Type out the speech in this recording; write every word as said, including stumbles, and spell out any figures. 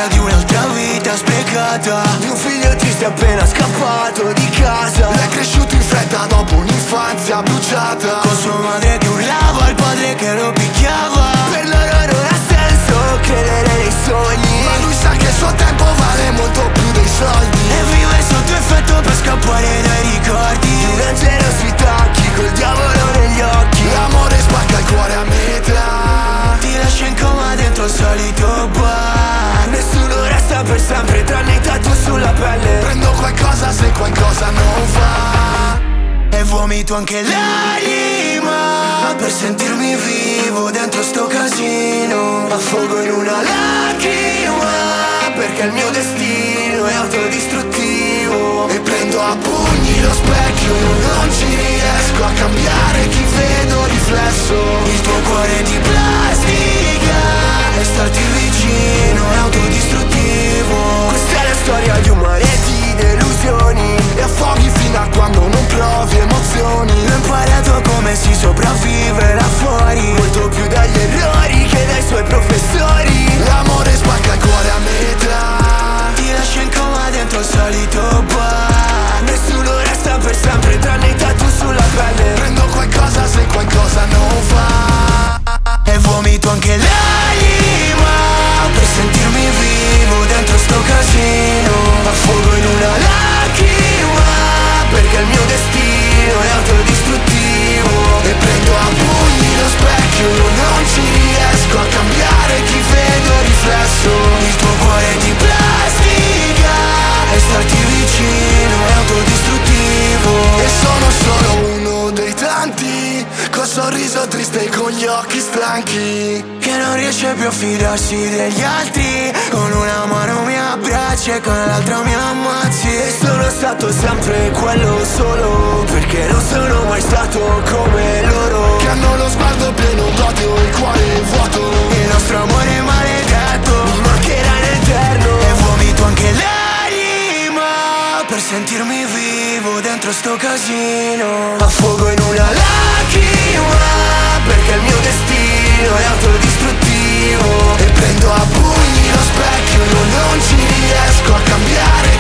storia di un'altra vita sprecata, di un figlio triste appena scappato di casa. È cresciuto in fretta dopo un'infanzia bruciata, con sua madre che urlava, il padre che lo picchiava. per loro non ha senso credere nei sogni, ma lui sa che il suo tempo vale molto più dei soldi, e vive sotto effetto per scappare dai ricordi di un angelo sui tacchi col diavolo negli occhi. L'amore spacca il cuore a metà, ti lascia in coma dentro il solito bar. nessuno resta per sempre tranne i tattoo sulla pelle. Prendo qualcosa se qualcosa non va, e vomito anche l'anima per sentirmi vivo dentro sto casino. affogo in una lacrima perché il mio destino è autodistruttivo, e prendo a pugni lo specchio, non ci riesco a cambiare chi vedo riflesso. Il tuo cuore di plastica e starti vicino è autodistruttivo. Questa è la storia di un mare di delusioni, e affoghi fino a quando non provi emozioni. Ho imparato come si sopravvive là fuori, Molto più dagli errori che dai suoi professori. L'amore spacca il cuore a metà, ti lascia in coma dentro il solito bar. nessuno resta per sempre tranne i tattoo sulla pelle. Prendo qualcosa se qualcosa non va, E vomito anche l'anima per sentirmi vivo dentro sto casino. affogo in una lacrima perché il mio destino è autodistruttivo, e prendo a pugni lo specchio, non ci riesco a cambiare chi vedo riflesso. Il tuo cuore di plastica e starti vicino è autodistruttivo. E sono solo uno dei tanti col sorriso triste e con gli occhi stanchi, che non riesce più a fidarsi degli altri. Con una mano mi abbracci e con l'altra mi ammazzi. e sono stato sempre quello solo perché non sono mai stato come loro, che hanno lo sguardo pieno d'odio e il cuore vuoto. Il nostro amore maledetto Mi mancherà in eterno, e vomito anche l'anima per sentirmi vivo dentro sto casino. affogo in una lacrima perché il mio destino è autodistruttivo, e prendo a pugni lo specchio, non ci riesco a cambiare